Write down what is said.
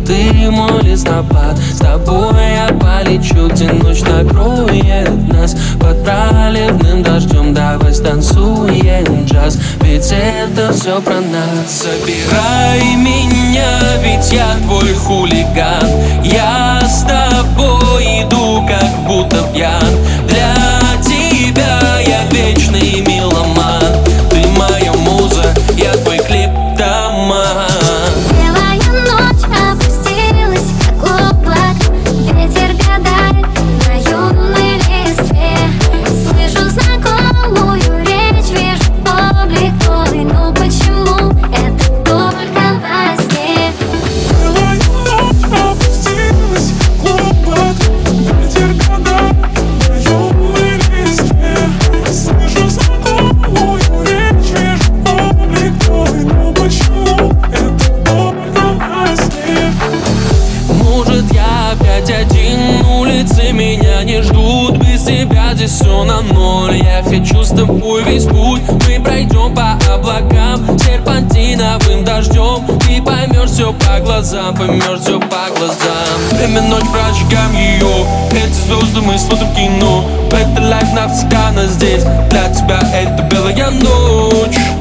ты мой листопад. С тобой я полечу, где ночь накроет нас под проливным дождем. Давай станцуем джаз, ведь это все про нас. Забирай меня, ведь я твой хулиган. Я с тобой иду, как будто пьян. Для тебя я вечный меломан. Ты моя муза, я твой клиптоман. Один, улицы меня не ждут. Без тебя здесь все на ноль. Я хочу с тобой весь путь. Мы пройдем по облакам серпантиновым дождем. Ты поймешь все по глазам, поймешь все по глазам. Время ночь, прожигаем ее. Эти звезды, мы смотрим кино. Это лайф навсегда, нас здесь. Для тебя это белая ночь.